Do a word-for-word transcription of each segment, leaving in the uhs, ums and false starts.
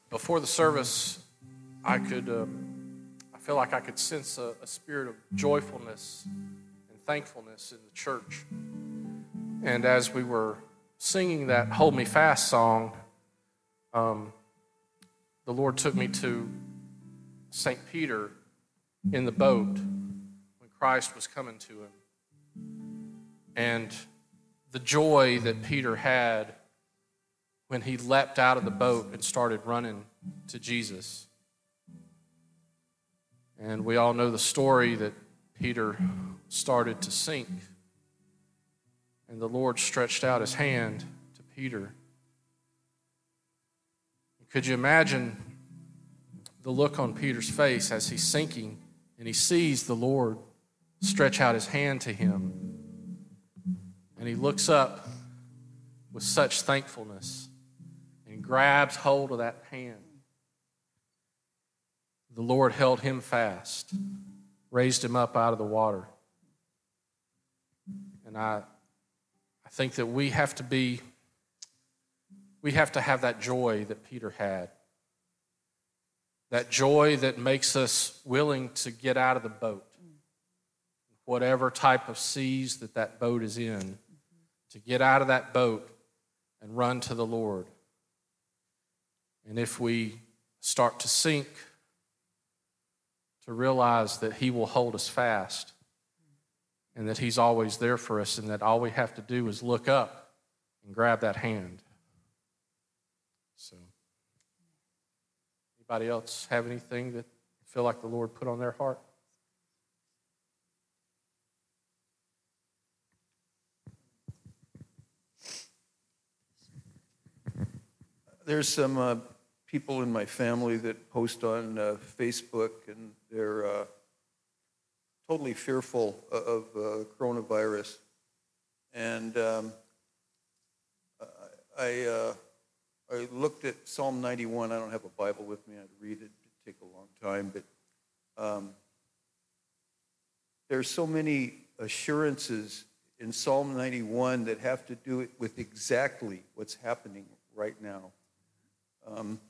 Before the service, I could, um, I feel like I could sense a, a spirit of joyfulness and thankfulness in the church. And as we were singing that Hold Me Fast song, um, the Lord took me to Saint Peter in the boat when Christ was coming to him. And the joy that Peter had when he leapt out of the boat and started running to Jesus. And we all know the story that Peter started to sink. And the Lord stretched out his hand to Peter. Could you imagine the look on Peter's face as he's sinking and he sees the Lord stretch out his hand to him? And he looks up with such thankfulness and grabs hold of that hand. The Lord held him fast, raised him up out of the water. And I, I think that we have to be, we have to have that joy that Peter had. That joy that makes us willing to get out of the boat, whatever type of seas that that boat is in, to get out of that boat and run to the Lord. And if we start to sink, to realize that he will hold us fast and that he's always there for us and that all we have to do is look up and grab that hand. So, anybody else have anything that feel like the Lord put on their heart? There's some uh, people in my family that post on uh, Facebook, and they're uh, totally fearful of uh, coronavirus. And um, I, uh, I looked at Psalm ninety-one. I don't have a Bible with me. I'd read it. It'd take a long time. But um, there's so many assurances in Psalm ninety-one that have to do with exactly what's happening right now. Um,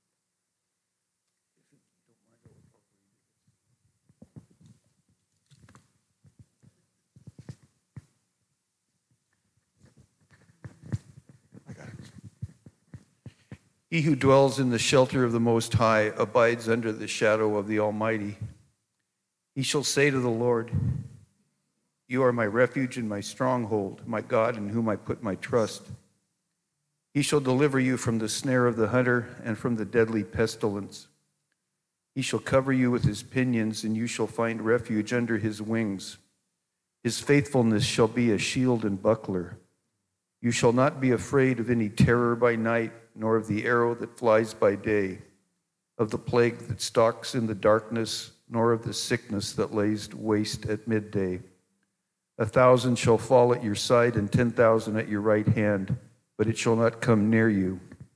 I got it. He who dwells in the shelter of the Most High abides under the shadow of the Almighty. He shall say to the Lord, "You are my refuge and my stronghold, my God in whom I put my trust." He shall deliver you from the snare of the hunter and from the deadly pestilence. He shall cover you with his pinions, and you shall find refuge under his wings. His faithfulness shall be a shield and buckler. You shall not be afraid of any terror by night, nor of the arrow that flies by day, of the plague that stalks in the darkness, nor of the sickness that lays waste at midday. A thousand shall fall at your side, and ten thousand at your right hand, but it shall not come near you.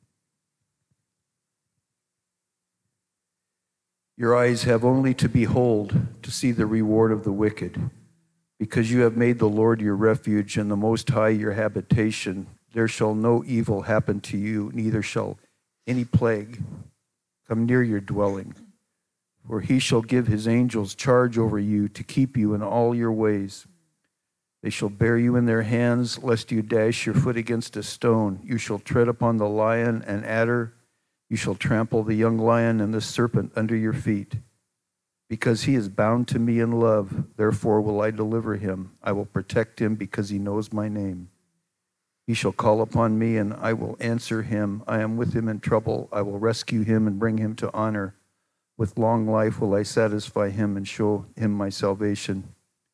Your eyes have only to behold, to see the reward of the wicked. Because you have made the Lord your refuge and the Most High your habitation, there shall no evil happen to you, neither shall any plague come near your dwelling. For he shall give his angels charge over you to keep you in all your ways. They shall bear you in their hands, lest you dash your foot against a stone. You shall tread upon the lion and adder. You shall trample the young lion and the serpent under your feet. Because he is bound to me in love, therefore will I deliver him. I will protect him because he knows my name. He shall call upon me, and I will answer him. I am with him in trouble. I will rescue him and bring him to honor. With long life will I satisfy him and show him my salvation.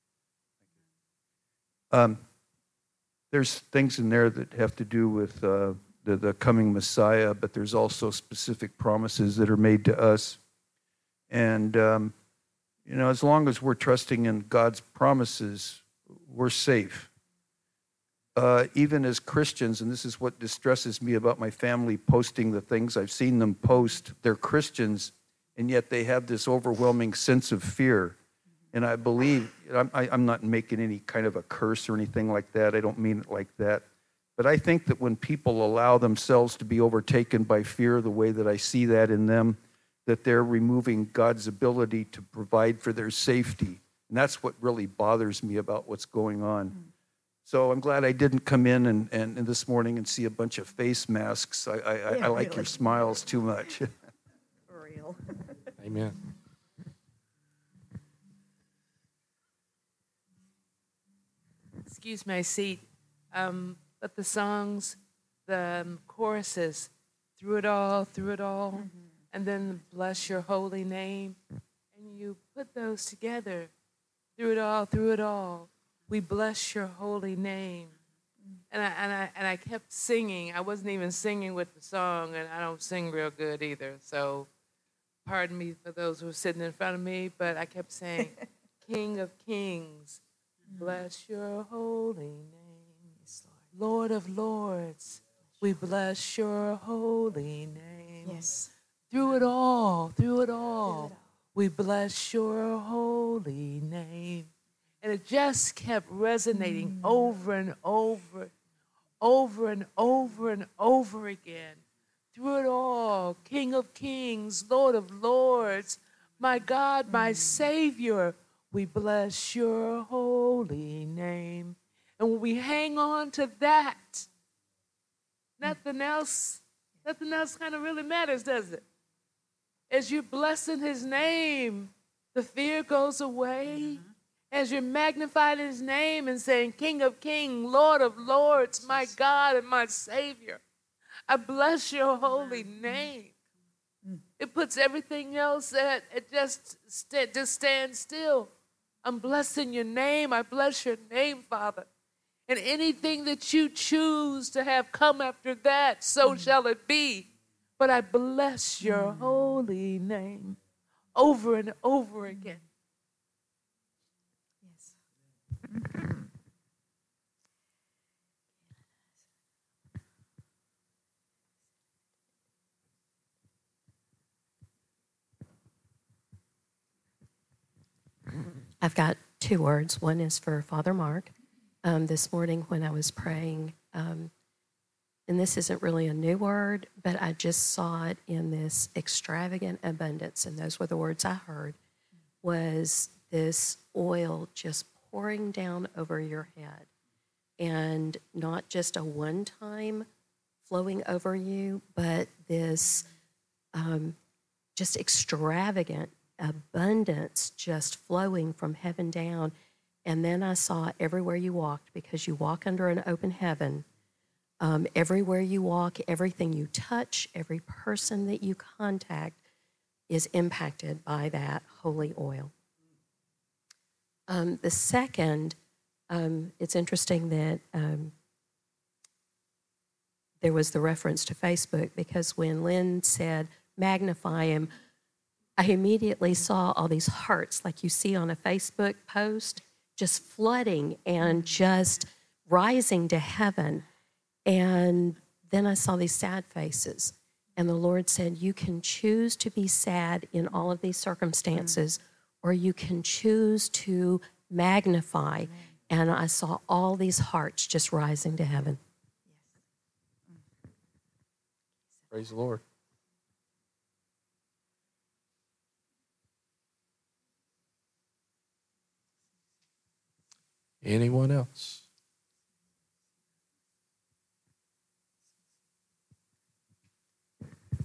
Um, there's things in there that have to do with uh, the, the coming Messiah, but there's also specific promises that are made to us. And, um, you know, as long as we're trusting in God's promises, we're safe. Uh, even as Christians, and this is what distresses me about my family posting the things I've seen them post, they're Christians, and yet they have this overwhelming sense of fear. And I believe, I'm, I'm not making any kind of a curse or anything like that. I don't mean it like that. But I think that when people allow themselves to be overtaken by fear, the way that I see that in them, that they're removing God's ability to provide for their safety. And that's what really bothers me about what's going on. Mm. So I'm glad I didn't come in and, and, and this morning and see a bunch of face masks. I, I, yeah, I like really. Your smiles too much. For real. Amen. Excuse my seat. Um, but the songs, the um, choruses, through it all, through it all, mm-hmm. and then bless your holy name. And you put those together. Through it all, through it all, we bless your holy name. And I, and I, and I kept singing. I wasn't even singing with the song, and I don't sing real good either. So pardon me for those who are sitting in front of me, but I kept saying, King of kings, bless your holy name. Lord of lords, we bless your holy name. Yes. Through it all, through it all, we bless your holy name. And it just kept resonating mm. over and over, over and over and over again. Through it all, King of kings, Lord of lords, my God, my mm. Savior, we bless your holy name. And when we hang on to that, nothing else, nothing else kind of really matters, does it? As you're blessing his name, the fear goes away. Mm-hmm. As you're magnifying his name and saying, King of kings, Lord of lords, my God and my Savior, I bless your holy name. Mm-hmm. It puts everything else at, it just, st- just stand still. I'm blessing your name. I bless your name, Father. And anything that you choose to have come after that, so mm-hmm. shall it be. But I bless your mm-hmm. holy name over and over again. Yes. I've got two words. One is for Father Mark. Um, this morning when I was praying, um, and this isn't really a new word, but I just saw it in this extravagant abundance, and those were the words I heard, was this oil just pouring down over your head, and not just a one-time flowing over you, but this um, just extravagant abundance just flowing from heaven down. And then I saw everywhere you walked, because you walk under an open heaven, um, everywhere you walk, everything you touch, every person that you contact is impacted by that holy oil. Um, the second, um, it's interesting that um, there was the reference to Facebook, because when Lynn said, magnify him, I immediately saw all these hearts like you see on a Facebook post, just flooding and just rising to heaven. And then I saw these sad faces. And the Lord said, you can choose to be sad in all of these circumstances, or you can choose to magnify. And I saw all these hearts just rising to heaven. Praise the Lord. Anyone else? The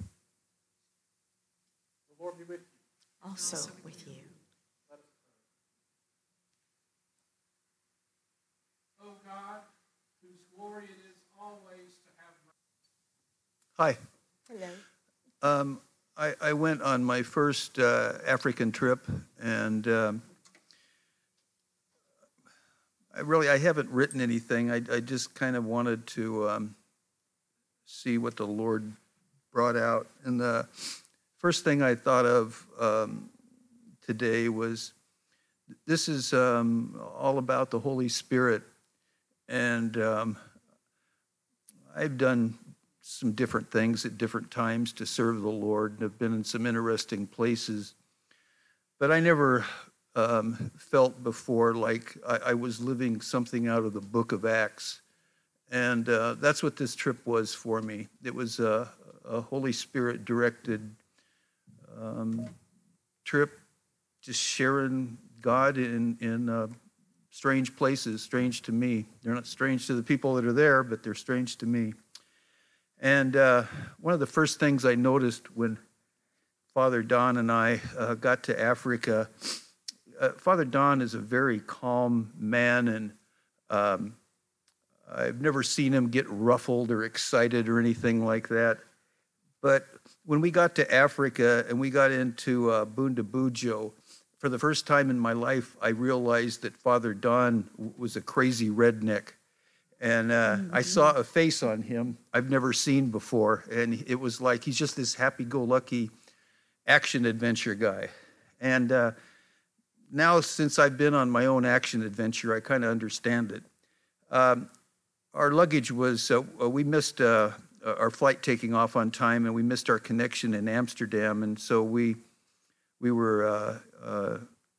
Lord be with you. Also, also with you. Oh God, whose glory it is always to have. Hi. Hello. Um, I, I went on my first uh, African trip, and um, I really, I haven't written anything. I, I just kind of wanted to um, see what the Lord brought out. And the first thing I thought of um, today was, this is um, all about the Holy Spirit. And um, I've done some different things at different times to serve the Lord, and have been in some interesting places. But I never Um, felt before like I, I was living something out of the book of Acts. And uh, that's what this trip was for me. It was a, a Holy Spirit-directed um, trip, just sharing God in, in uh, strange places, strange to me. They're not strange to the people that are there, but they're strange to me. And uh, one of the first things I noticed when Father Don and I uh, got to Africa, uh, Father Don is a very calm man, and um, I've never seen him get ruffled or excited or anything like that. But when we got to Africa and we got into uh, Bunda Bujo, for the first time in my life, I realized that Father Don was a crazy redneck. And uh, mm-hmm. I saw a face on him I've never seen before. And it was like he's just this happy-go-lucky action-adventure guy. And uh, now, since I've been on my own action adventure, I kind of understand it. Um, Our luggage was, uh, we missed uh, our flight taking off on time, and we missed our connection in Amsterdam, and so we we were uh, uh,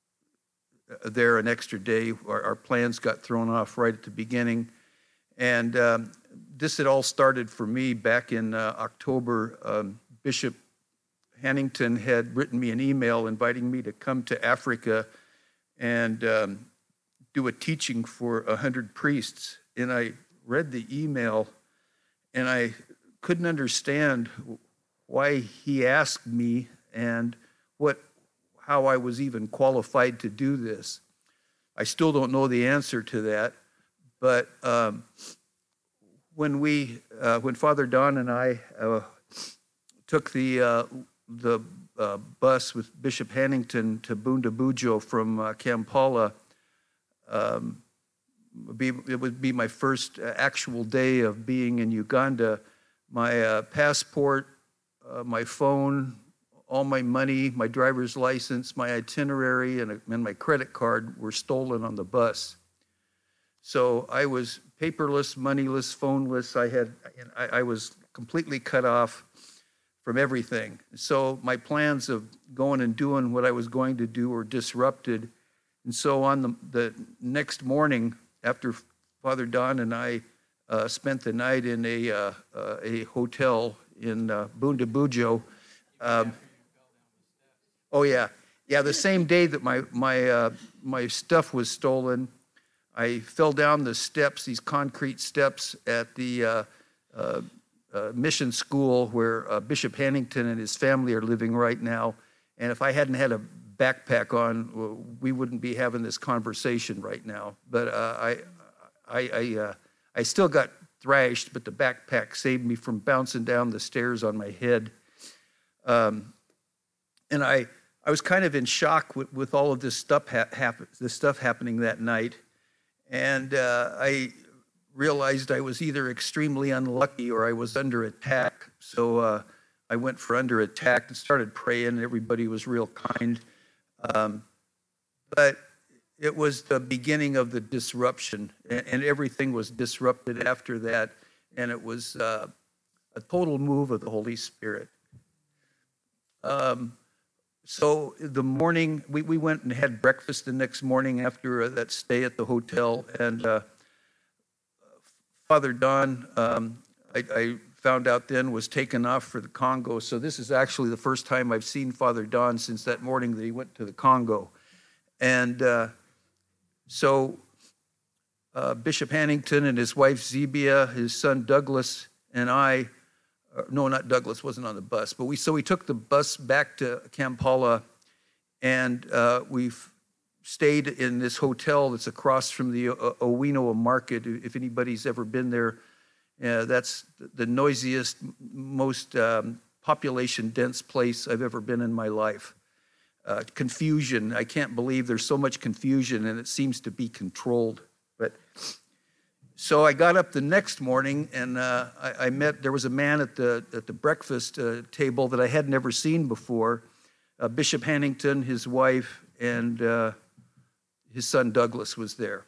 there an extra day. Our, our plans got thrown off right at the beginning, and um, this had all started for me back in uh, October. Um, Bishop Hannington had written me an email inviting me to come to Africa and um, do a teaching for a hundred priests, and I read the email, and I couldn't understand why he asked me and what, how I was even qualified to do this. I still don't know the answer to that, but um, when we, uh, when Father Don and I uh, took the uh, the uh, bus with Bishop Hannington to Bunda Bujo from uh, Kampala, um, Be, it would be my first actual day of being in Uganda. My uh, passport, uh, my phone, all my money, my driver's license, my itinerary, and, and my credit card were stolen on the bus. So I was paperless, moneyless, phoneless. I had, I, I was completely cut off from everything. So my plans of going and doing what I was going to do were disrupted. And so on the, the next morning, after Father Don and I uh, spent the night in a uh, uh, a hotel in uh, Bunda Bujo. Um, oh yeah, yeah. The same day that my my uh, my stuff was stolen, I fell down the steps, these concrete steps at the uh, uh, uh, mission school where uh, Bishop Hannington and his family are living right now. And if I hadn't had a backpack on, we wouldn't be having this conversation right now. But uh, I, I, I, uh, I still got thrashed, but the backpack saved me from bouncing down the stairs on my head. Um, and I, I was kind of in shock with, with all of this stuff, ha- happen, this stuff happening that night. And uh, I realized I was either extremely unlucky or I was under attack. So uh, I went for under attack and started praying, and everybody was real kind. Um, but it was the beginning of the disruption, and, and everything was disrupted after that, and it was uh, a total move of the Holy Spirit. Um, so the morning, we, we went and had breakfast the next morning after uh, that stay at the hotel, and uh, Father Don, um, I, I found out then, was taken off for the Congo. So this is actually the first time I've seen Father Don since that morning that he went to the Congo. And uh, so uh, Bishop Hannington and his wife Zebia, his son Douglas, and I, uh, no, not Douglas, wasn't on the bus, but we, so we took the bus back to Kampala, and uh, we've stayed in this hotel that's across from the uh, Owino Market. If anybody's ever been there, Uh, that's the noisiest, most um, population-dense place I've ever been in my life. Uh, confusion. I can't believe there's so much confusion, and it seems to be controlled. But so I got up the next morning, and uh, I, I met. There was a man at the at the breakfast uh, table that I had never seen before. Uh, Bishop Hannington, his wife, and uh, his son Douglas was there.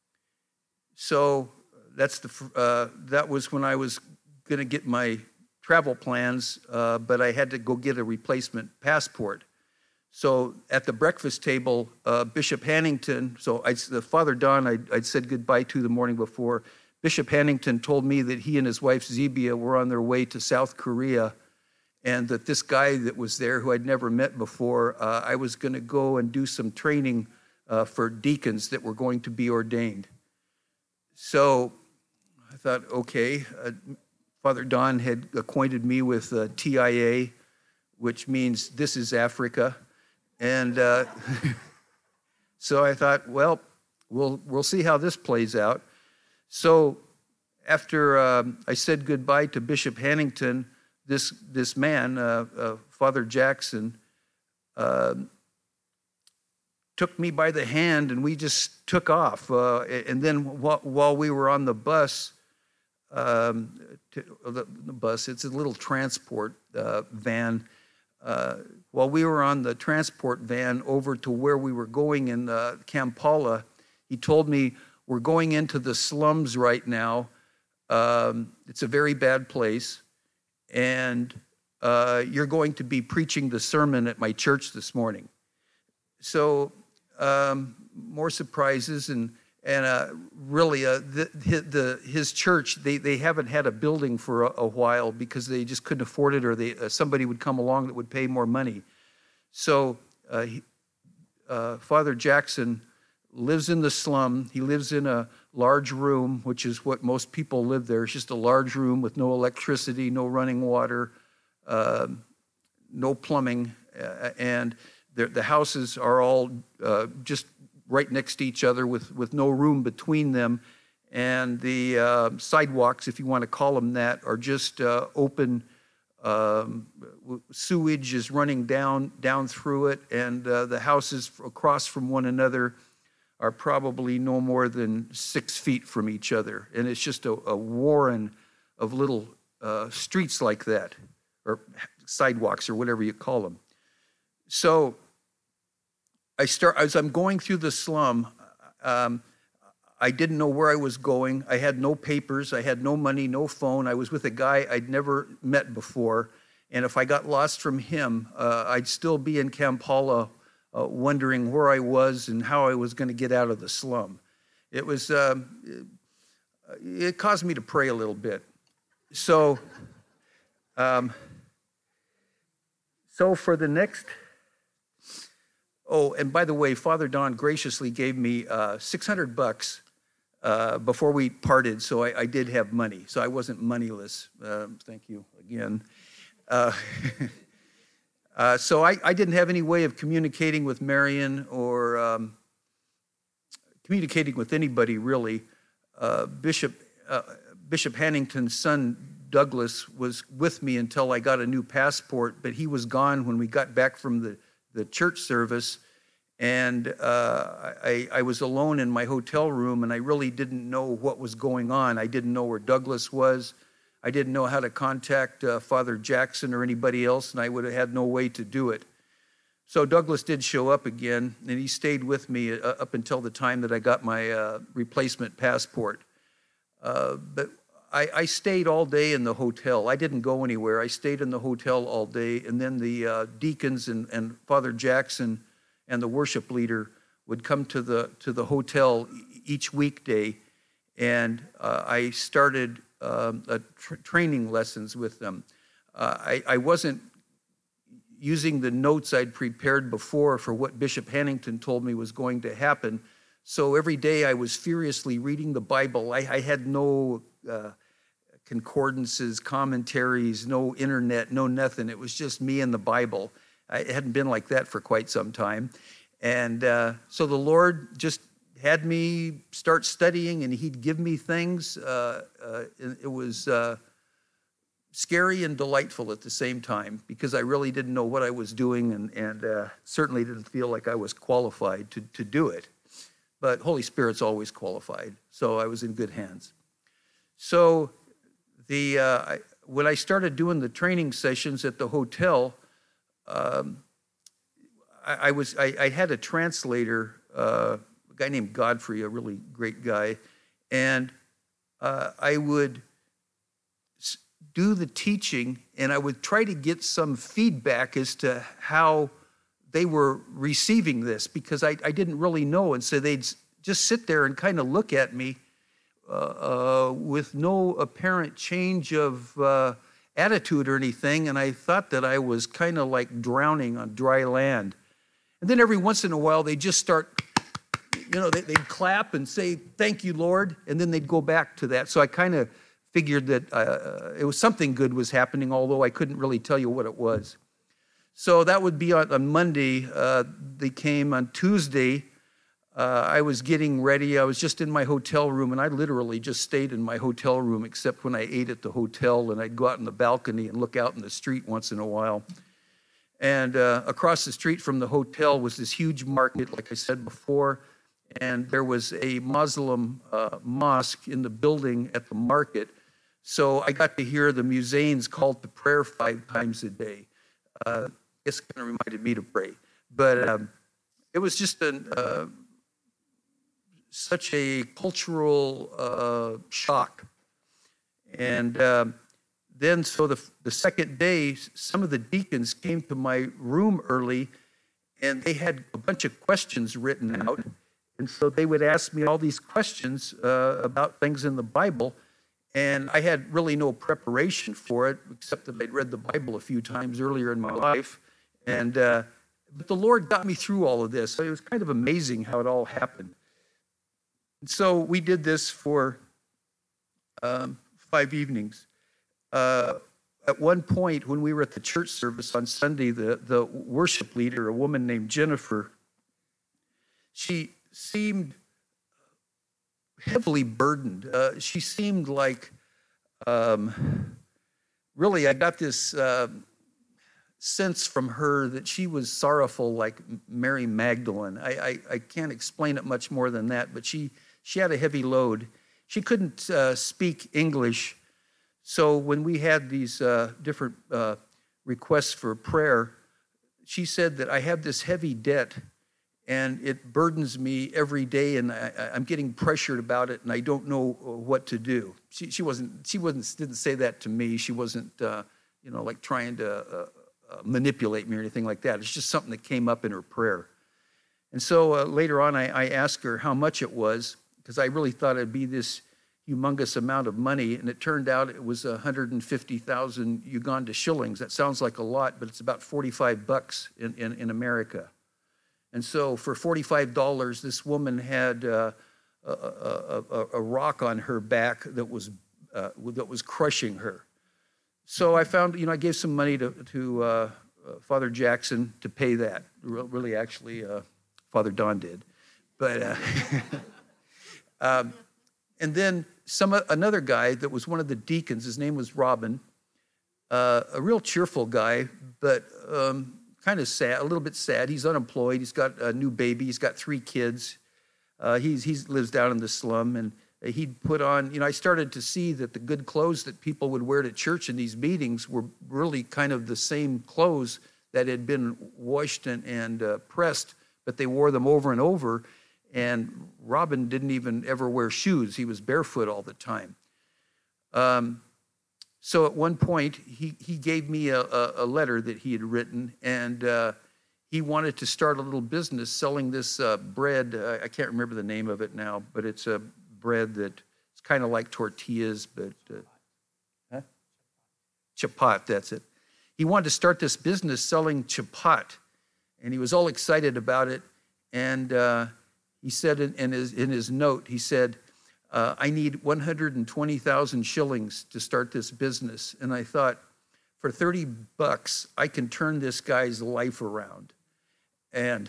So. That's the. Uh, that was when I was going to get my travel plans, uh, but I had to go get a replacement passport. So at the breakfast table, uh, Bishop Hannington. So I, the Father Don, I, I'd said goodbye to the morning before. Bishop Hannington told me that he and his wife Zebia were on their way to South Korea, and that this guy that was there, who I'd never met before, uh, I was going to go and do some training uh, for deacons that were going to be ordained. So I thought, okay, uh, Father Don had acquainted me with uh, T I A, which means this is Africa. And uh, so I thought, well, we'll we'll see how this plays out. So after um, I said goodbye to Bishop Hannington, this this man, uh, uh, Father Jackson, uh, took me by the hand, and we just took off. Uh, and then while, while we were on the bus, um, to, the, the bus, it's a little transport uh, van. Uh, while we were on the transport van over to where we were going in uh, Kampala, he told me, we're going into the slums right now. Um, it's a very bad place. And uh, you're going to be preaching the sermon at my church this morning. So um, more surprises, and and uh, really uh, the, the his church, they, they haven't had a building for a, a while because they just couldn't afford it, or they uh, somebody would come along that would pay more money. So uh, he, uh, Father Jackson lives in the slum. He lives in a large room, which is what most people live there. It's just a large room with no electricity, no running water, uh, no plumbing, uh, and the, the houses are all uh, just right next to each other with, with no room between them. And the uh, sidewalks, if you want to call them that, are just uh, open. Um, sewage is running down down through it, and uh, the houses across from one another are probably no more than six feet from each other. And it's just a, a warren of little uh, streets like that, or sidewalks, or whatever you call them. So I start, as I'm going through the slum, um, I didn't know where I was going. I had no papers. I had no money, no phone. I was with a guy I'd never met before. And if I got lost from him, uh, I'd still be in Kampala, uh, wondering where I was and how I was going to get out of the slum. It was, uh, it, it caused me to pray a little bit. So, um, so for the next, oh, and by the way, Father Don graciously gave me uh, six hundred bucks uh, before we parted, so I, I did have money. So I wasn't moneyless. Uh, thank you again. Uh, uh, so I, I didn't have any way of communicating with Marion or um, communicating with anybody, really. Uh, Bishop, uh, Bishop Hannington's son, Douglas, was with me until I got a new passport, but he was gone when we got back from the, the church service. And uh, I, I was alone in my hotel room, and I really didn't know what was going on. I didn't know where Douglas was. I didn't know how to contact uh, Father Jackson or anybody else, and I would have had no way to do it. So Douglas did show up again, and he stayed with me uh, up until the time that I got my uh, replacement passport. Uh, but I, I stayed all day in the hotel. I didn't go anywhere. I stayed in the hotel all day, and then the uh, deacons and, and Father Jackson and the worship leader would come to the to the hotel each weekday, and uh, I started um, a tr- training lessons with them. Uh, I, I wasn't using the notes I'd prepared before for what Bishop Hannington told me was going to happen. So every day I was furiously reading the Bible. I, I had no uh, concordances, commentaries, no internet, no nothing. It was just me and the Bible. I, it hadn't been like that for quite some time. And uh, so the Lord just had me start studying, and he'd give me things. Uh, uh, it, it was uh, scary and delightful at the same time, because I really didn't know what I was doing, and, and uh, certainly didn't feel like I was qualified to, to do it. But Holy Spirit's always qualified, so I was in good hands. So the uh, I, when I started doing the training sessions at the hotel, um, I, I was I, I had a translator, uh, a guy named Godfrey, a really great guy, and uh, I would do the teaching, and I would try to get some feedback as to how they were receiving this, because I, I didn't really know. And so they'd just sit there and kind of look at me uh, uh, with no apparent change of uh, attitude or anything, and I thought that I was kind of like drowning on dry land. And then every once in a while, they just start, you know, they, they'd clap and say, "Thank you, Lord," and then they'd go back to that. So I kind of figured that uh, it was something good was happening, although I couldn't really tell you what it was. So that would be on, on Monday. Uh, they came on Tuesday. Uh, I was getting ready. I was just in my hotel room, and I literally just stayed in my hotel room, except when I ate at the hotel, and I'd go out on the balcony and look out in the street once in a while. And uh, across the street from the hotel was this huge market, like I said before, and there was a Muslim uh, mosque in the building at the market. So I got to hear the Muezzins called to prayer five times a day. Uh, it's kind of reminded me to pray. But um, it was just an, uh, such a cultural uh, shock. And um, then, so the, the second day, some of the deacons came to my room early, and they had a bunch of questions written out. And so they would ask me all these questions uh, about things in the Bible. And I had really no preparation for it, except that I'd read the Bible a few times earlier in my life. And uh, but the Lord got me through all of this. So it was kind of amazing how it all happened. And so we did this for um, five evenings. Uh, at one point, when we were at the church service on Sunday, the, the worship leader, a woman named Jennifer, she seemed heavily burdened. Uh, she seemed like, um, really, I got this uh, sense from her that she was sorrowful like Mary Magdalene. I, I, I can't explain it much more than that, but she, she had a heavy load. She couldn't uh, speak English, so when we had these uh, different uh, requests for prayer, she said that I have this heavy debt, and it burdens me every day, and I, I'm getting pressured about it, and I don't know what to do. She, she wasn't. She wasn't. Didn't say that to me. She wasn't, uh, you know, like trying to uh, uh, manipulate me or anything like that. It's just something that came up in her prayer. And so uh, later on, I, I asked her how much it was, because I really thought it'd be this humongous amount of money, and it turned out it was one hundred fifty thousand Uganda shillings. That sounds like a lot, but it's about forty-five bucks in, in, in America. And so for forty-five dollars, this woman had uh, a, a, a, a rock on her back that was uh, that was crushing her. So I found, you know, I gave some money to, to uh, uh, Father Jackson to pay that. Really, actually, uh, Father Don did. But uh, um, and then some another guy that was one of the deacons. His name was Robin, uh, a real cheerful guy, but. Um, kind of sad, a little bit sad. He's unemployed. He's got a new baby. He's got three kids. Uh, he's he lives down in the slum, and he'd put on, you know, I started to see that the good clothes that people would wear to church in these meetings were really kind of the same clothes that had been washed and, and uh, pressed, but they wore them over and over. And Robin didn't even ever wear shoes. He was barefoot all the time. Um, So at one point, he, he gave me a, a, a letter that he had written, and uh, he wanted to start a little business selling this uh, bread. Uh, I can't remember the name of it now, but it's a bread that it's kind of like tortillas, but uh, huh? Chapat, that's it. He wanted to start this business selling chapat, and he was all excited about it. And uh, he said in, in, his, in his note, he said, Uh, I need one hundred twenty thousand shillings to start this business. And I thought, for thirty bucks, I can turn this guy's life around. And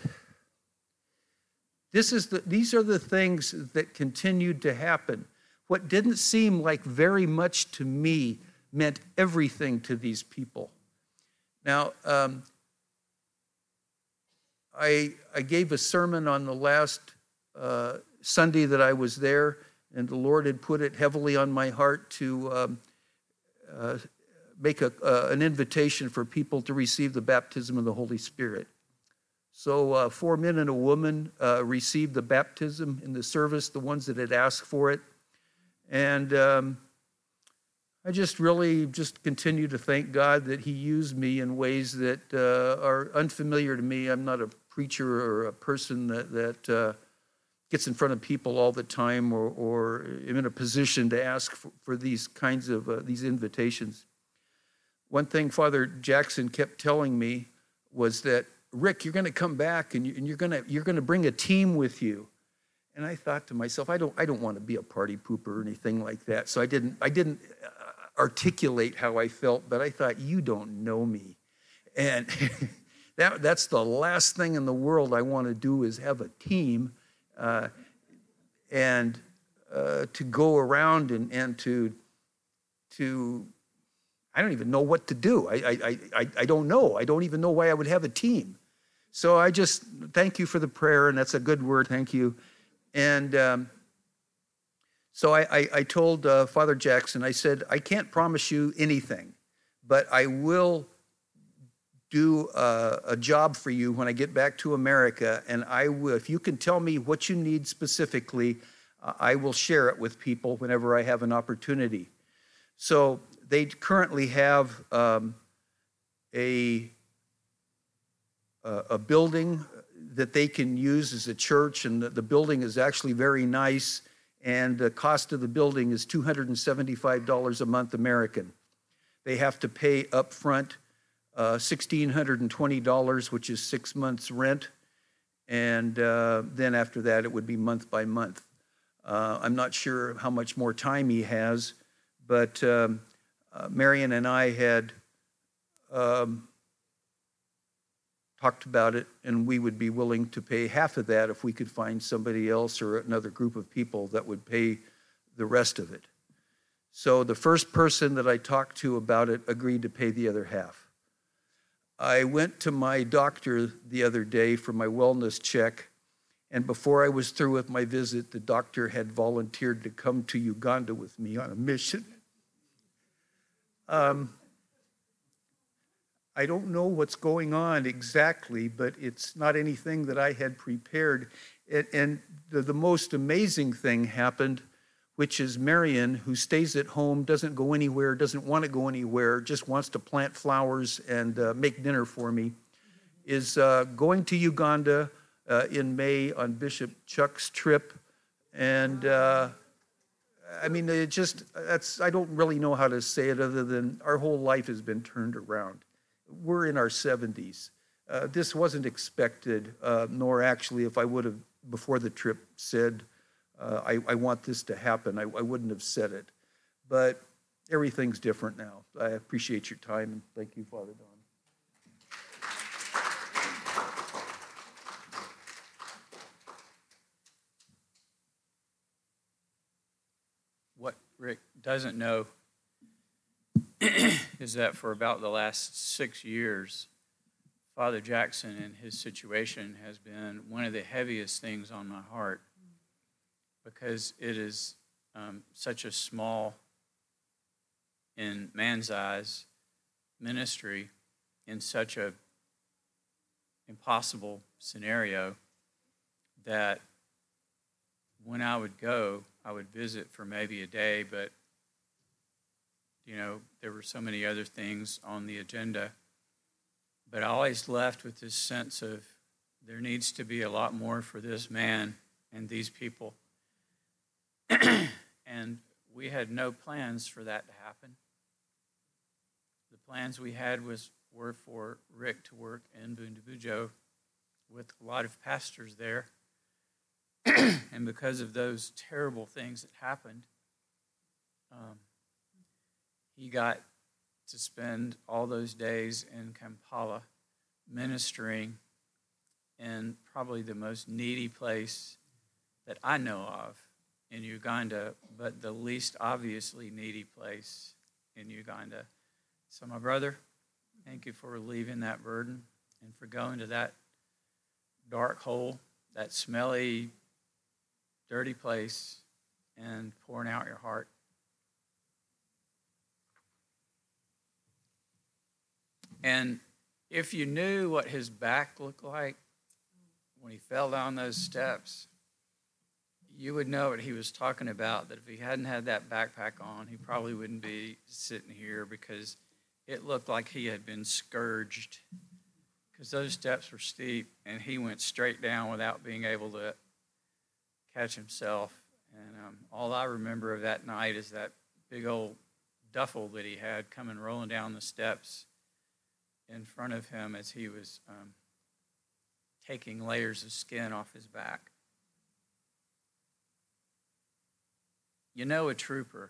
this is the, these are the things that continued to happen. What didn't seem like very much to me meant everything to these people. Now, um, I, I gave a sermon on the last uh, Sunday that I was there, and the Lord had put it heavily on my heart to um, uh, make a, uh, an invitation for people to receive the baptism of the Holy Spirit. So uh, four men and a woman uh, received the baptism in the service, the ones that had asked for it. And um, I just really just continue to thank God that he used me in ways that uh, are unfamiliar to me. I'm not a preacher or a person that, that uh, gets in front of people all the time, or, or am in a position to ask for, for these kinds of uh, these invitations. One thing Father Jackson kept telling me was that, Rick, you're going to come back and, you, and you're going to you're going to bring a team with you. And I thought to myself, I don't I don't want to be a party pooper or anything like that. So I didn't I didn't articulate how I felt, but I thought, you don't know me, and that that's the last thing in the world I want to do is have a team. Uh, and uh, to go around and, and to, to, I don't even know what to do. I, I, I, I don't know. I don't even know why I would have a team. So I just thank you for the prayer, and that's a good word, thank you. And um, so I, I, I told uh, Father Jackson, I said, I can't promise you anything, but I will do a, a job for you when I get back to America, and I will, if you can tell me what you need specifically, uh, I will share it with people whenever I have an opportunity. So they currently have um, a, a a building that they can use as a church, and the, the building is actually very nice, and the cost of the building is two hundred seventy-five dollars a month American. They have to pay up front Uh, one thousand six hundred twenty dollars, which is six months' rent, and uh, then after that it would be month by month. Uh, I'm not sure how much more time he has, but um, uh, Marion and I had um, talked about it, and we would be willing to pay half of that if we could find somebody else or another group of people that would pay the rest of it. So the first person that I talked to about it agreed to pay the other half. I went to my doctor the other day for my wellness check, and before I was through with my visit, the doctor had volunteered to come to Uganda with me on a mission. Um, I don't know what's going on exactly, but it's not anything that I had prepared. And, and the, the most amazing thing happened, which is Marion, who stays at home, doesn't go anywhere, doesn't want to go anywhere, just wants to plant flowers and uh, make dinner for me, is uh, going to Uganda uh, in May on Bishop Chuck's trip. And uh, I mean, it just, that's, I don't really know how to say it other than our whole life has been turned around. We're in our seventies. Uh, this wasn't expected, uh, nor actually if I would have, before the trip, said, Uh, I, I want this to happen, I, I wouldn't have said it. But everything's different now. I appreciate your time, and thank you, Father Don. What Rick doesn't know is that for about the last six years, Father Jackson and his situation has been one of the heaviest things on my heart, because it is um, such a small, in man's eyes, ministry in such a impossible scenario that when I would go, I would visit for maybe a day, but you know, there were so many other things on the agenda. But I always left with this sense of there needs to be a lot more for this man and these people. And we had no plans for that to happen. The plans we had was were for Rick to work in Bundabujo with a lot of pastors there. And because of those terrible things that happened, um, he got to spend all those days in Kampala ministering in probably the most needy place that I know of in Uganda, but the least obviously needy place in Uganda. So my brother, thank you for relieving that burden and for going to that dark hole, that smelly, dirty place, and pouring out your heart. And if you knew what his back looked like when he fell down those steps, you would know what he was talking about, that if he hadn't had that backpack on, he probably wouldn't be sitting here, because it looked like he had been scourged, because those steps were steep, and he went straight down without being able to catch himself. And um, all I remember of that night is that big old duffel that he had coming rolling down the steps in front of him as he was um, taking layers of skin off his back. You know a trooper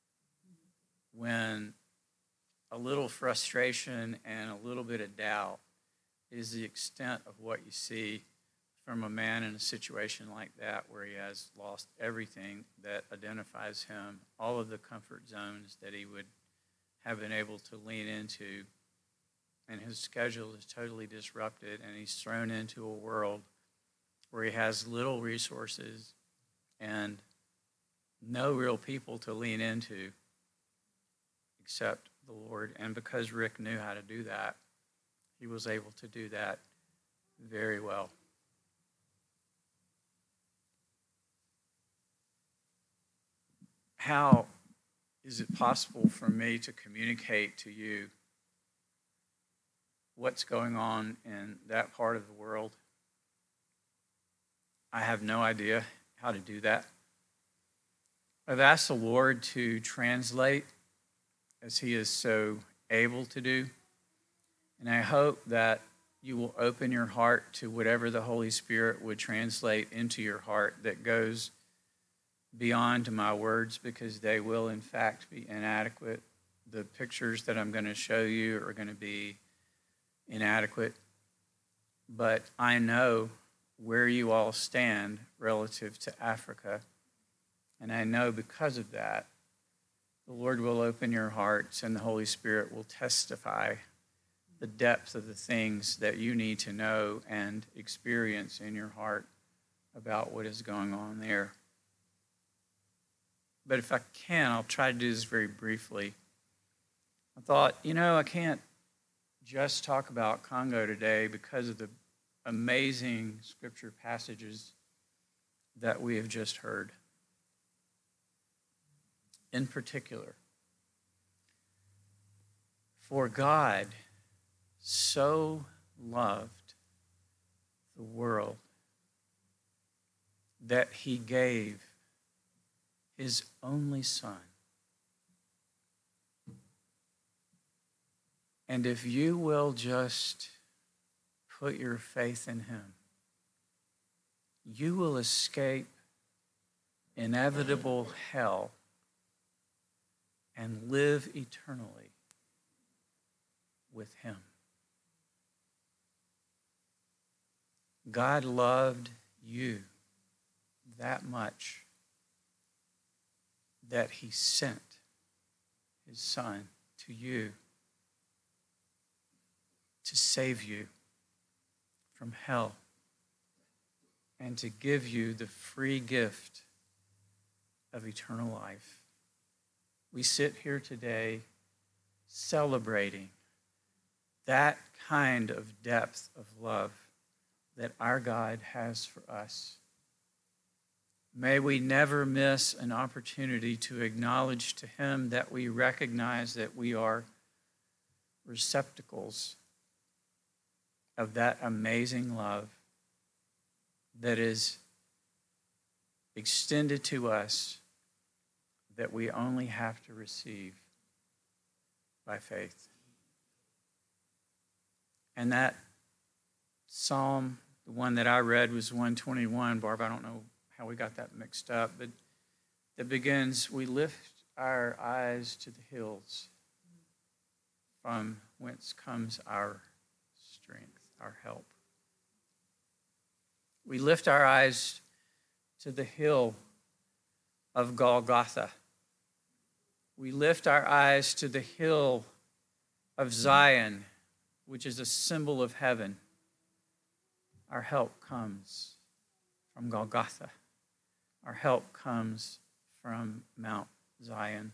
when a little frustration and a little bit of doubt is the extent of what you see from a man in a situation like that where he has lost everything that identifies him, all of the comfort zones that he would have been able to lean into, and his schedule is totally disrupted, and he's thrown into a world where he has little resources and no real people to lean into except the Lord. And because Rick knew how to do that, he was able to do that very well. How is it possible for me to communicate to you what's going on in that part of the world? I have no idea how to do that. I've asked the Lord to translate as he is so able to do. And I hope that you will open your heart to whatever the Holy Spirit would translate into your heart that goes beyond my words, because they will in fact be inadequate. The pictures that I'm going to show you are going to be inadequate. But I know where you all stand relative to Africa. And I know because of that, the Lord will open your hearts and the Holy Spirit will testify the depth of the things that you need to know and experience in your heart about what is going on there. But if I can, I'll try to do this very briefly. I thought, you know, I can't just talk about Congo today because of the amazing scripture passages that we have just heard. In particular, for God so loved the world that he gave his only Son. And if you will just put your faith in him, you will escape inevitable hell and live eternally with him. God loved you that much that he sent his Son to you to save you from hell and to give you the free gift of eternal life. We sit here today celebrating that kind of depth of love that our God has for us. May we never miss an opportunity to acknowledge to him that we recognize that we are receptacles of that amazing love that is extended to us, that we only have to receive by faith. And that psalm, the one that I read, was one twenty-one. Barb, I don't know how we got that mixed up, but it begins, we lift our eyes to the hills, from whence comes our strength, our help. We lift our eyes to the hill of Golgotha. We lift our eyes to the hill of Zion, which is a symbol of heaven. Our help comes from Golgotha. Our help comes from Mount Zion.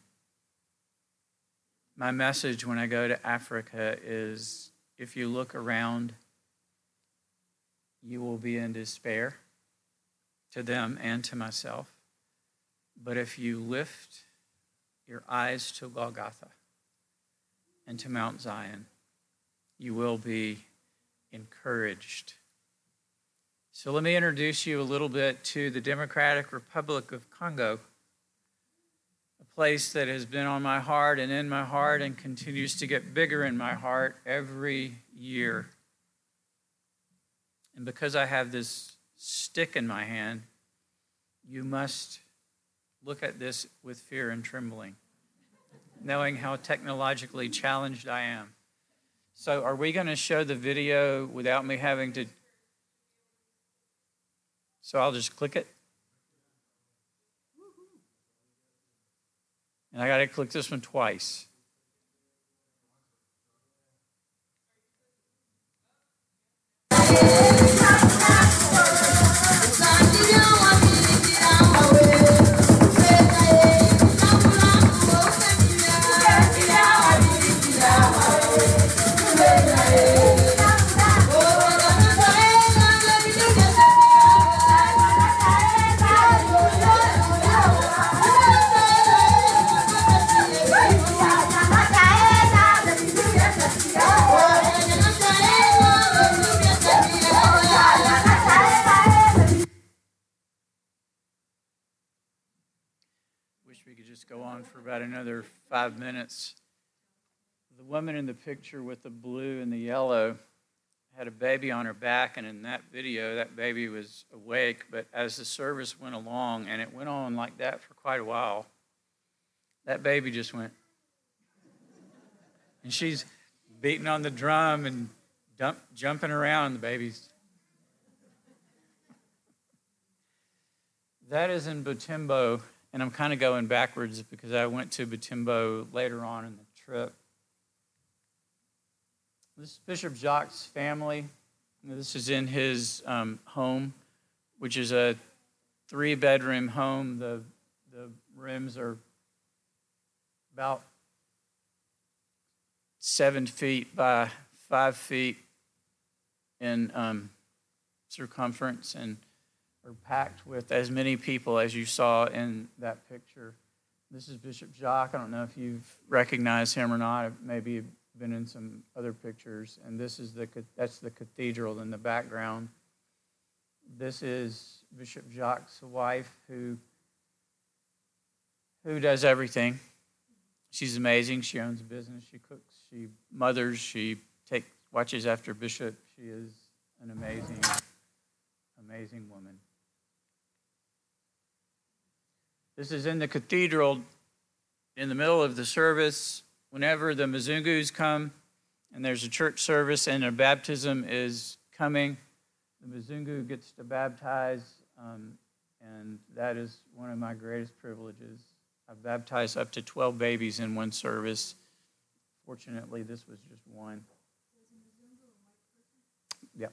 My message when I go to Africa is, if you look around, you will be in despair, to them and to myself. But if you lift your eyes to Golgotha and to Mount Zion, you will be encouraged. So let me introduce you a little bit to the Democratic Republic of Congo, a place that has been on my heart and in my heart and continues to get bigger in my heart every year. And because I have this stick in my hand, you must look at this with fear and trembling, knowing how technologically challenged I am. So are we going to show the video without me having to? So I'll just click it. And I got to click this one twice. Wish we could just go on for about another five minutes. The woman in the picture with the blue and the yellow had a baby on her back, and in that video, that baby was awake. But as the service went along, and it went on like that for quite a while, that baby just went. And she's beating on the drum and dump, jumping around, the baby's. That is in Butembo, and I'm kind of going backwards because I went to Butembo later on in the trip. This is Bishop Jacques' family. This is in his um, home, which is a three-bedroom home. The, the rooms are about seven feet by five feet in um, circumference and are packed with as many people as you saw in that picture. This is Bishop Jacques. I don't know if you've recognized him or not. Maybe been in some other pictures. And this is the that's the cathedral in the background. This is Bishop Jacques' wife, who who does everything. She's amazing. She owns a business. She cooks. She mothers. She takes watches after Bishop. She is an amazing, amazing woman. This is in the cathedral in the middle of the service. Whenever the Mzungus come and there's a church service and a baptism is coming, the Mzungu gets to baptize, um, and that is one of my greatest privileges. I've baptized up to twelve babies in one service. Fortunately, this was just one. Yep.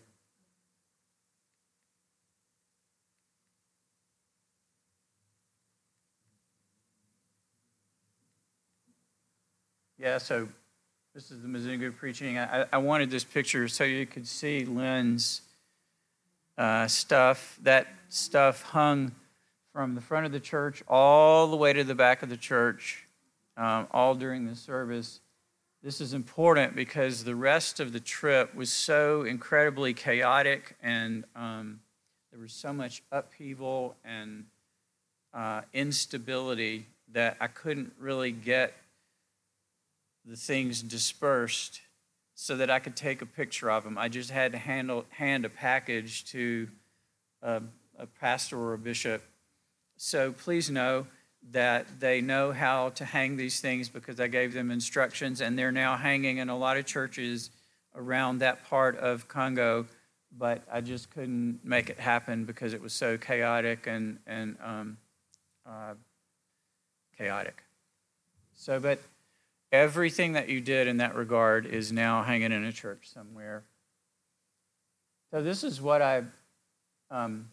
Yeah, so this is the Mzungu preaching. I, I wanted this picture so you could see Lynn's uh, stuff. That stuff hung from the front of the church all the way to the back of the church, um, all during the service. This is important because the rest of the trip was so incredibly chaotic, and um, there was so much upheaval and uh, instability that I couldn't really get the things dispersed so that I could take a picture of them. I just had to handle, hand a package to a, a pastor or a bishop. So please know that they know how to hang these things because I gave them instructions, and they're now hanging in a lot of churches around that part of Congo, but I just couldn't make it happen because it was so chaotic and, and um, uh, chaotic. So, but everything that you did in that regard is now hanging in a church somewhere. So this is what I um,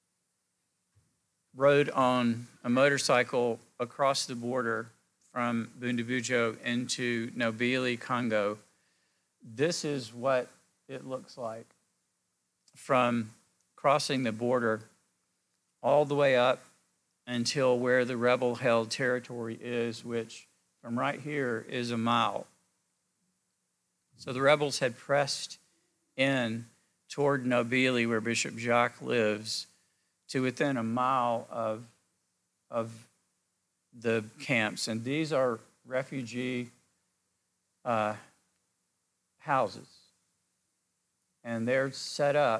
rode on a motorcycle across the border from Bundabujo into Nobili, Congo. This is what it looks like from crossing the border all the way up until where the rebel-held territory is, which from right here is a mile. So the rebels had pressed in toward Nobili, where Bishop Jacques lives, to within a mile of, of the camps. And these are refugee uh, houses. And they're set up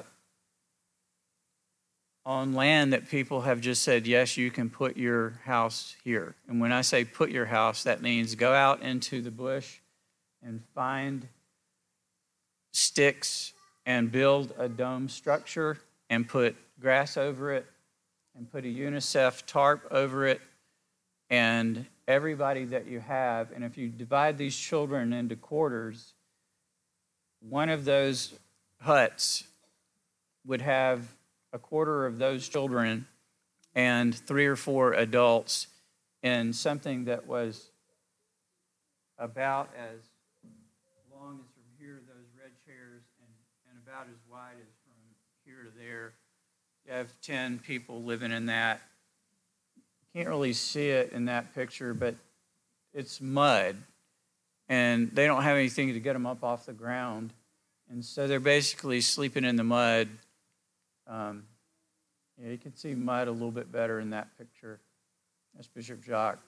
on land that people have just said, yes, you can put your house here. And when I say put your house, that means go out into the bush and find sticks and build a dome structure and put grass over it and put a UNICEF tarp over it and everybody that you have. And if you divide these children into quarters, one of those huts would have a quarter of those children and three or four adults in something that was about as long as from here to those red chairs and, and about as wide as from here to there. You have ten people living in that. Can't really see it in that picture, but it's mud, and they don't have anything to get them up off the ground. And so they're basically sleeping in the mud. Um, yeah, you can see mud a little bit better in that picture. That's Bishop Jacques.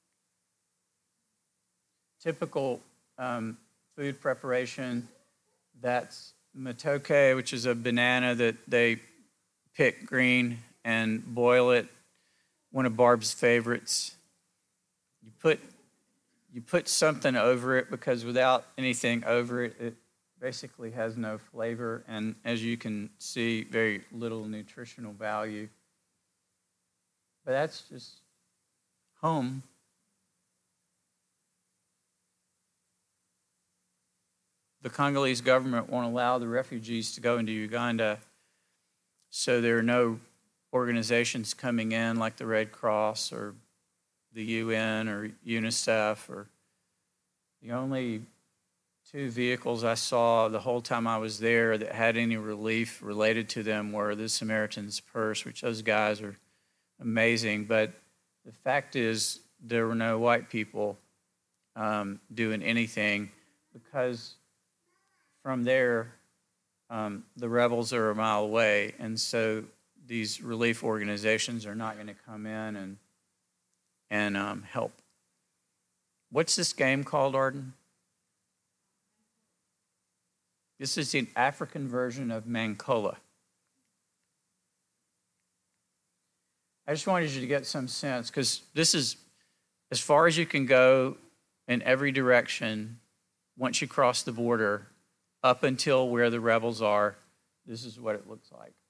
Typical um, food preparation, that's matoke, which is a banana that they pick green and boil it. One of Barb's favorites. You put you put something over it because without anything over it, it basically has no flavor, and as you can see, very little nutritional value. But that's just home. The Congolese government won't allow the refugees to go into Uganda, so there are no organizations coming in like the Red Cross or the U N or UNICEF. Or the only two vehicles I saw the whole time I was there that had any relief related to them were the Samaritan's Purse, which those guys are amazing. But the fact is there were no white people um, doing anything because from there, um, the rebels are a mile away. And so these relief organizations are not going to come in and, and um, help. What's this game called, Arden? This is the African version of Mankola. I just wanted you to get some sense, because this is as far as you can go in every direction once you cross the border up until where the rebels are. This is what it looks like.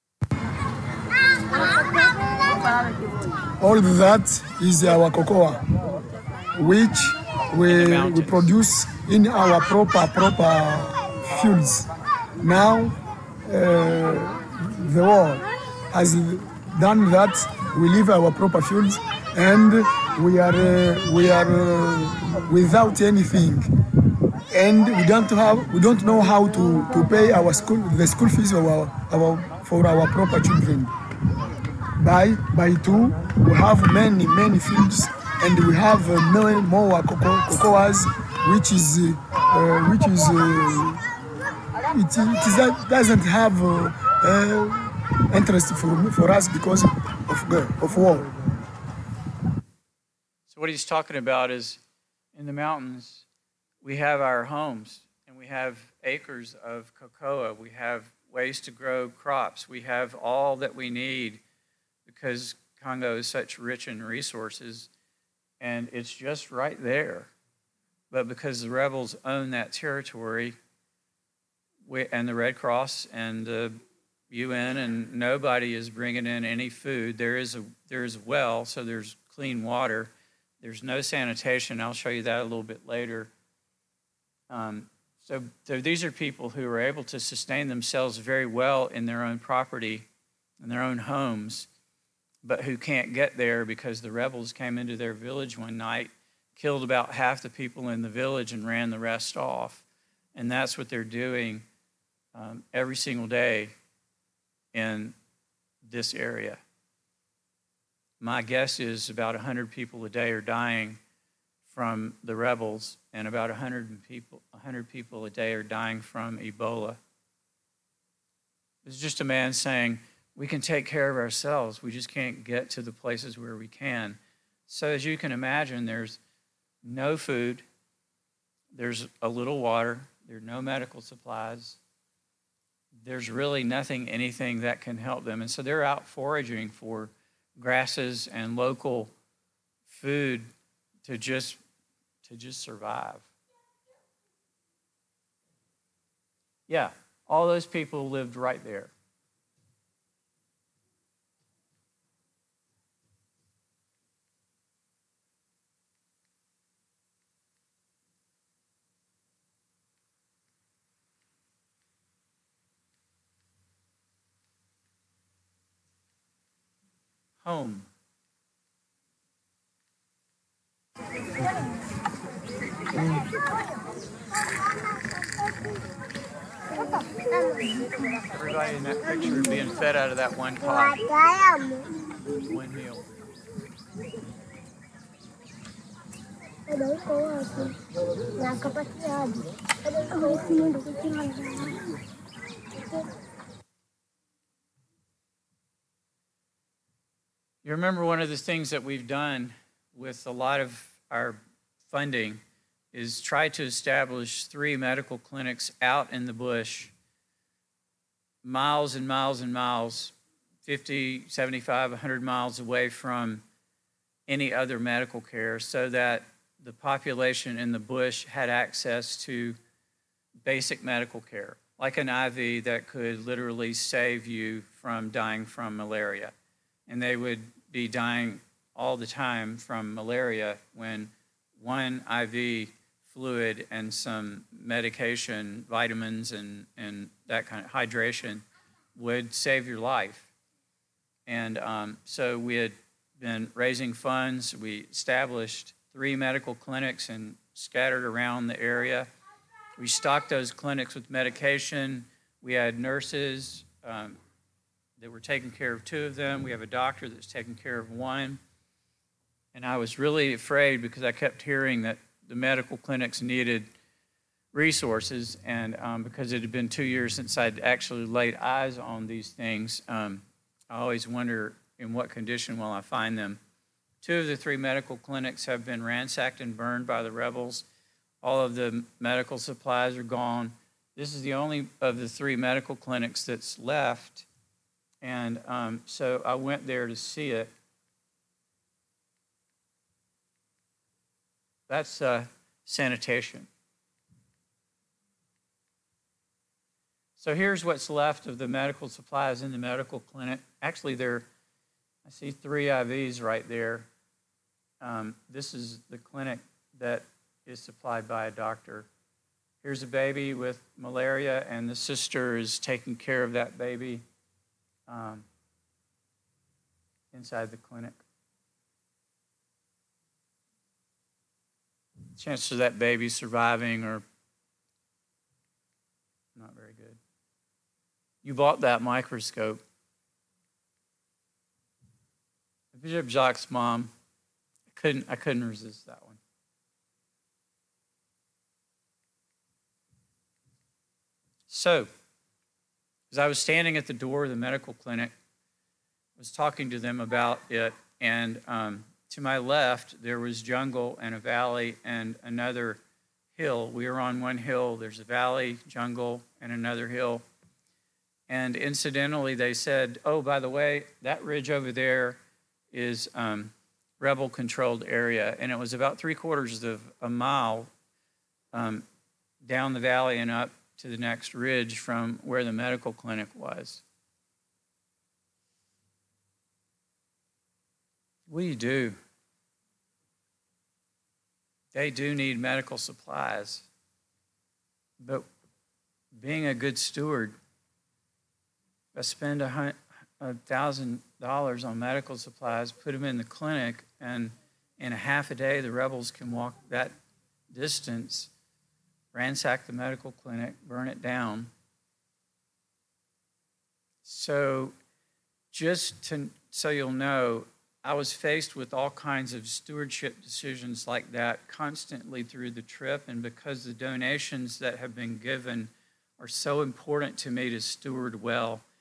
All that is our cocoa, which we, we produce in our proper, proper fields. Now, uh, the war has done that. We leave our proper fields, and we are uh, we are uh, without anything, and we don't have we don't know how to, to pay our school the school fees of our, our for our proper children. By by two, we have many many fields, and we have uh, many more cocoa, cocoas, which is uh, which is. Uh, It, it is, doesn't have uh, uh, interest for, for us because of, of war. So what he's talking about is in the mountains, we have our homes and we have acres of cocoa. We have ways to grow crops. We have all that we need because Congo is such rich in resources, and it's just right there. But because the rebels own that territory, We, and the Red Cross and the U N and nobody is bringing in any food. There is a there is a well, so there's clean water. There's no sanitation. I'll show you that a little bit later. Um, so, so these are people who are able to sustain themselves very well in their own property, in their own homes, but who can't get there because the rebels came into their village one night, killed about half the people in the village, and ran the rest off. And that's what they're doing Um, every single day in this area. My guess is about one hundred people a day are dying from the rebels, and about one hundred people, one hundred people a day are dying from Ebola. It's just a man saying, we can take care of ourselves. We just can't get to the places where we can. So as you can imagine, there's no food, there's a little water, there's no medical supplies, there's really nothing, anything that can help them. And so they're out foraging for grasses and local food to just, to just survive. Yeah, all those people lived right there. Home. Everybody in that picture being fed out of that one pot. One meal. You remember one of the things that we've done with a lot of our funding is try to establish three medical clinics out in the bush, miles and miles and miles, fifty, seventy-five, one hundred miles away from any other medical care, so that the population in the bush had access to basic medical care, like an I V that could literally save you from dying from malaria. And they would be dying all the time from malaria when one I V fluid and some medication, vitamins and, and that kind of hydration would save your life. And um, so we had been raising funds. We established three medical clinics and scattered around the area. We stocked those clinics with medication. We had nurses um, that were taking care of two of them. We have a doctor that's taking care of one. And I was really afraid because I kept hearing that the medical clinics needed resources, and um, because it had been two years since I'd actually laid eyes on these things, um, I always wonder in what condition will I find them. Two of the three medical clinics have been ransacked and burned by the rebels. All of the medical supplies are gone. This is the only of the three medical clinics that's left, and um, so I went there to see it. That's uh, sanitation. So here's what's left of the medical supplies in the medical clinic. Actually, there, I see three I Vs right there. Um, this is the clinic that is supplied by a doctor. Here's a baby with malaria, and the sister is taking care of that baby um, inside the clinic. Chances of that baby surviving are not very good. You bought that microscope. Bishop Jacques' mom, I couldn't, I couldn't resist that one. So, as I was standing at the door of the medical clinic, I was talking to them about it, and um, to my left, there was jungle and a valley and another hill. We were on one hill. There's a valley, jungle, and another hill. And incidentally, they said, oh, by the way, that ridge over there is um, rebel-controlled area. And it was about three quarters of a mile um, down the valley and up to the next ridge from where the medical clinic was. What do you do? They do need medical supplies. But being a good steward, if I spend a thousand dollars on medical supplies, put them in the clinic, and in a half a day the rebels can walk that distance, ransack the medical clinic, burn it down. So just to, so you'll know, I was faced with all kinds of stewardship decisions like that constantly through the trip, and because the donations that have been given are so important to me to steward well,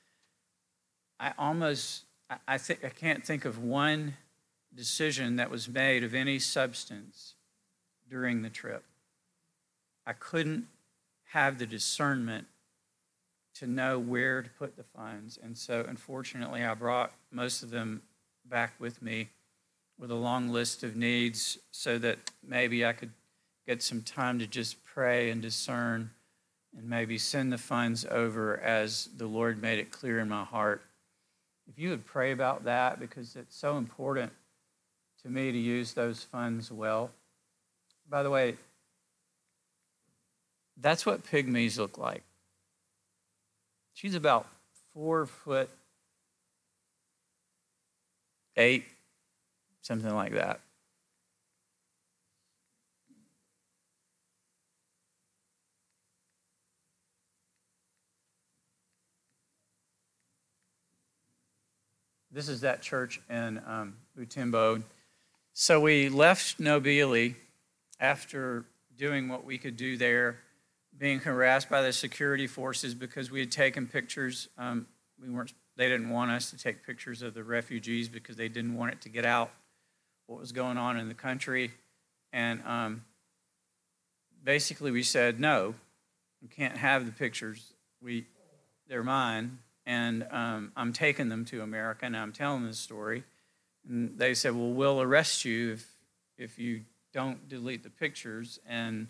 I almost, I, I think I can't think of one decision that was made of any substance during the trip. I couldn't have the discernment to know where to put the funds. And so, unfortunately, I brought most of them back with me with a long list of needs so that maybe I could get some time to just pray and discern and maybe send the funds over as the Lord made it clear in my heart. If you would pray about that, because it's so important to me to use those funds well. By the way, that's what pygmies look like. She's about four foot eight, something like that. This is that church in um, Butembo. So we left Nobili after doing what we could do there, being harassed by the security forces because we had taken pictures. Um, we weren't. They didn't want us to take pictures of the refugees because they didn't want it to get out what was going on in the country. And um, basically we said, no, you can't have the pictures. We, they're mine. And um, I'm taking them to America, and I'm telling this story. And they said, well, we'll arrest you if if you don't delete the pictures. And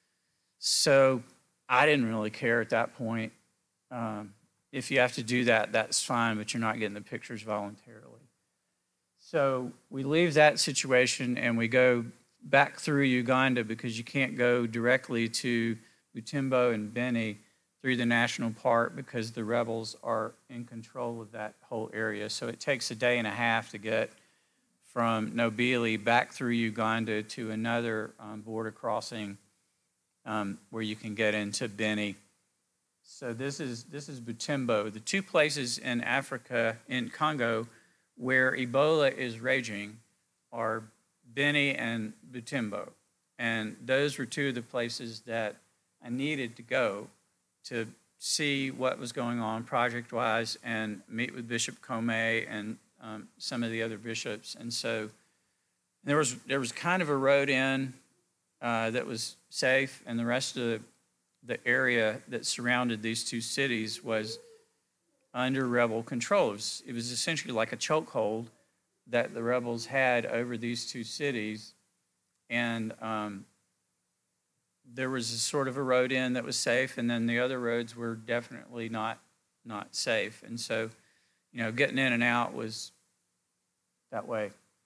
so I didn't really care at that point. Um, if you have to do that, that's fine, but you're not getting the pictures voluntarily. So we leave that situation, and we go back through Uganda because you can't go directly to Butembo and Beni through the national park because the rebels are in control of that whole area. So it takes a day and a half to get from Nobili back through Uganda to another um, border crossing um, where you can get into Beni. So this is this is Butembo. The two places in Africa, in Congo, where Ebola is raging are Beni and Butembo. And those were two of the places that I needed to go to see what was going on project-wise and meet with Bishop Comey and um, some of the other bishops. And so there was there was kind of a road in uh, that was safe, and the rest of the, the area that surrounded these two cities was under rebel control. It was, it was essentially like a chokehold that the rebels had over these two cities. And um, there was a sort of a road in that was safe, and then the other roads were definitely not not safe. And so, you know, getting in and out was that way.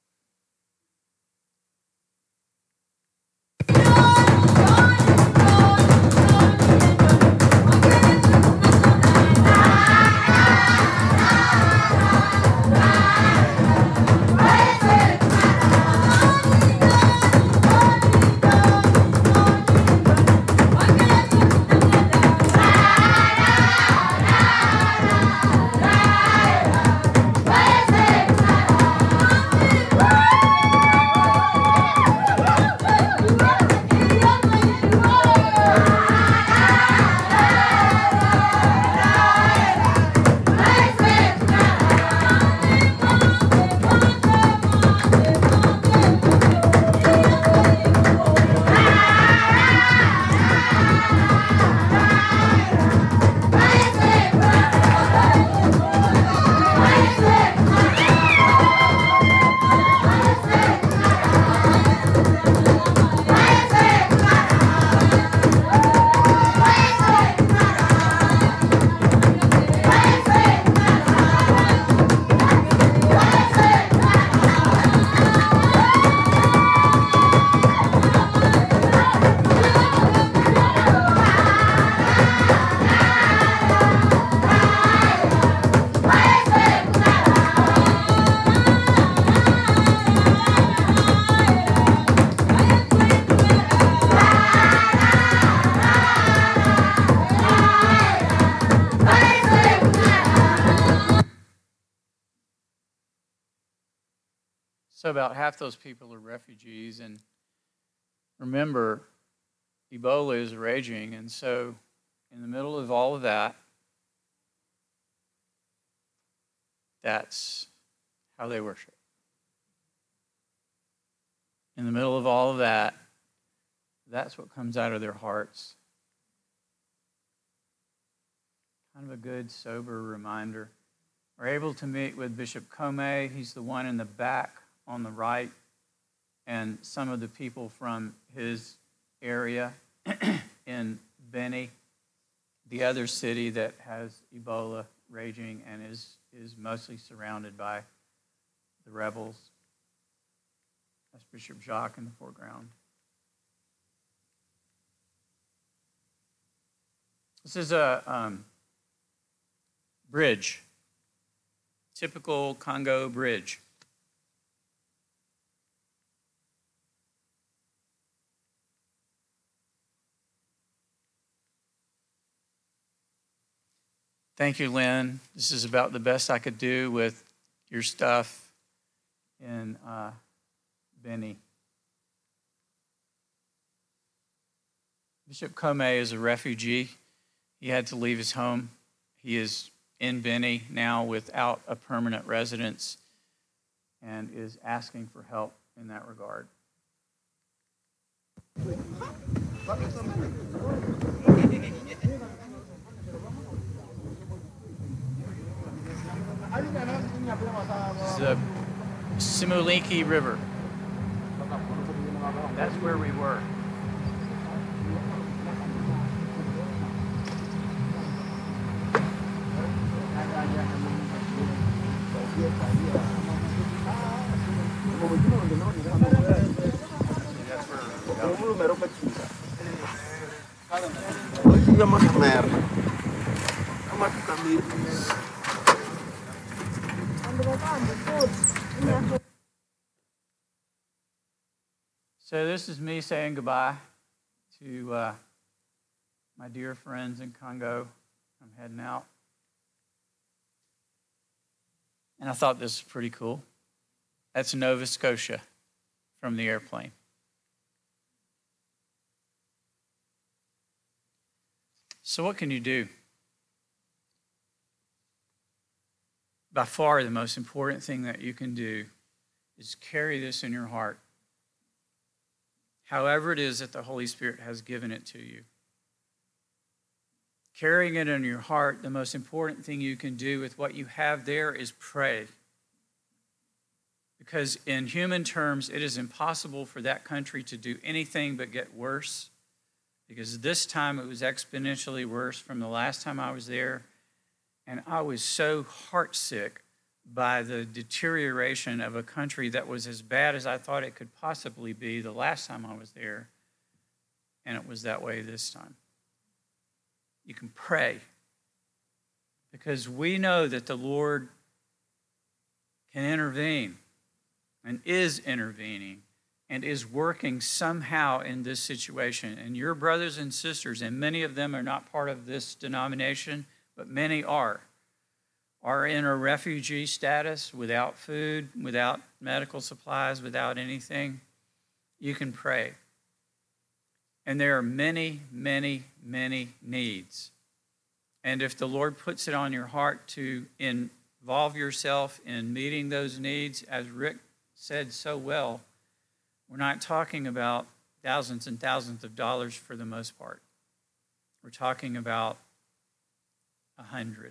So about half those people are refugees, and remember, Ebola is raging, and so in the middle of all of that, that's how they worship. In the middle of all of that, that's what comes out of their hearts. Kind of a good, sober reminder. We're able to meet with Bishop Comey. He's the one in the back on the right, and some of the people from his area in Beni, the other city that has Ebola raging and is, is mostly surrounded by the rebels. That's Bishop Jacques in the foreground. This is a um, bridge, typical Congo bridge. Thank you, Lynn. This is about the best I could do with your stuff in uh, Beni. Bishop Comey is a refugee. He had to leave his home. He is in Beni now without a permanent residence and is asking for help in that regard. This is the Simuliki River. That's where we were. So this is me saying goodbye to uh, my dear friends in Congo. I'm heading out. And I thought this was pretty cool. That's Nova Scotia from the airplane. So what can you do? By far, the most important thing that you can do is carry this in your heart. However it is that the Holy Spirit has given it to you. Carrying it in your heart, the most important thing you can do with what you have there is pray. Because in human terms, it is impossible for that country to do anything but get worse. Because this time it was exponentially worse from the last time I was there. And I was so heartsick by the deterioration of a country that was as bad as I thought it could possibly be the last time I was there. And it was that way this time. You can pray. Because we know that the Lord can intervene and is intervening and is working somehow in this situation. And your brothers and sisters, and many of them are not part of this denomination, but many are, are in a refugee status without food, without medical supplies, without anything. You can pray. And there are many, many, many needs. And if the Lord puts it on your heart to involve yourself in meeting those needs, as Rick said so well, we're not talking about thousands and thousands of dollars for the most part. We're talking about a hundred.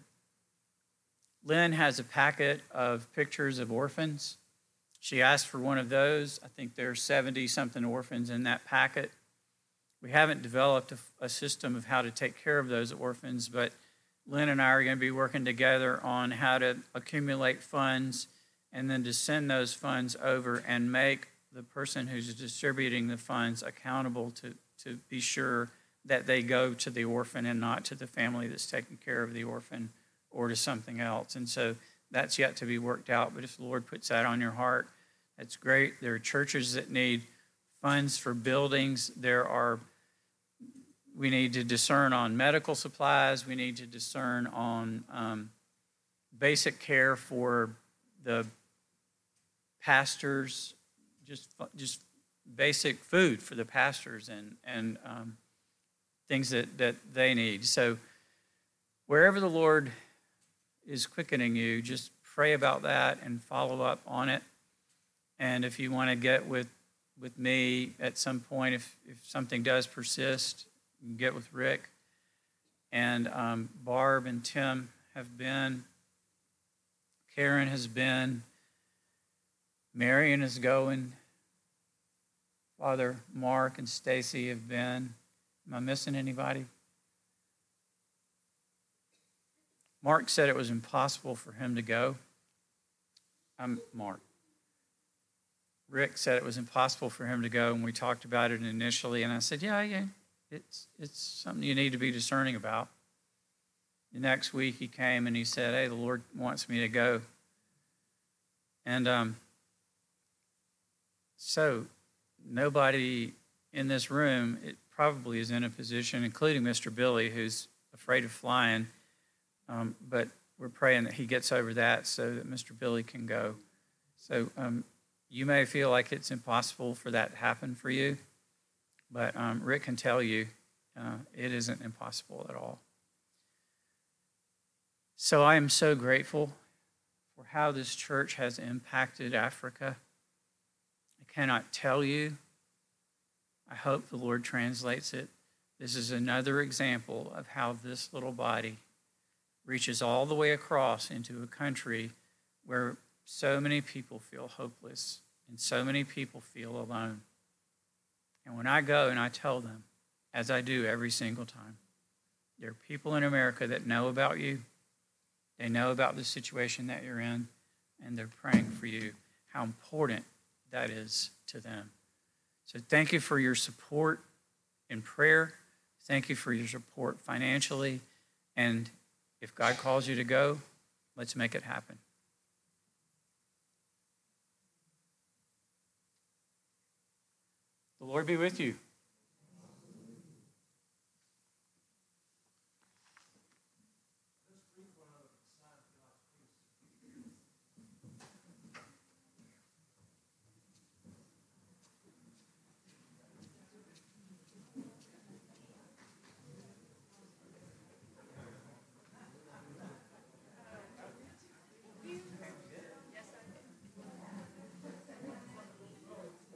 Lynn has a packet of pictures of orphans. She asked for one of those. I think there are seventy-something orphans in that packet. We haven't developed a, a system of how to take care of those orphans, but Lynn and I are going to be working together on how to accumulate funds and then to send those funds over and make the person who's distributing the funds accountable to, to be sure that they go to the orphan and not to the family that's taking care of the orphan or to something else. And so that's yet to be worked out. But if the Lord puts that on your heart, that's great. There are churches that need funds for buildings. There are, we need to discern on medical supplies. We need to discern on um, basic care for the pastors, just just basic food for the pastors and, and um, things that, that they need. So wherever the Lord is quickening you, just pray about that and follow up on it. And if you want to get with, with me at some point, if, if something does persist, you can get with Rick. And um, Barb and Tim have been, Karen has been, Marion is going, Father Mark and Stacy have been. Am I missing anybody? Mark said it was impossible for him to go. I'm Mark. Rick said it was impossible for him to go, and we talked about it initially, and I said, yeah, yeah, it's it's something you need to be discerning about. The next week he came and he said, hey, the Lord wants me to go. And um, so nobody in this room it probably is in a position, including Mister Billy, who's afraid of flying, um, but we're praying that he gets over that so that Mister Billy can go. So um, you may feel like it's impossible for that to happen for you, but um, Rick can tell you uh, it isn't impossible at all. So I am so grateful for how this church has impacted Africa. I cannot tell you. I hope the Lord translates it. This is another example of how this little body reaches all the way across into a country where so many people feel hopeless and so many people feel alone. And when I go and I tell them, as I do every single time, there are people in America that know about you. They know about the situation that you're in, and they're praying for you, how important that is to them. So thank you for your support in prayer. Thank you for your support financially. And if God calls you to go, let's make it happen. The Lord be with you.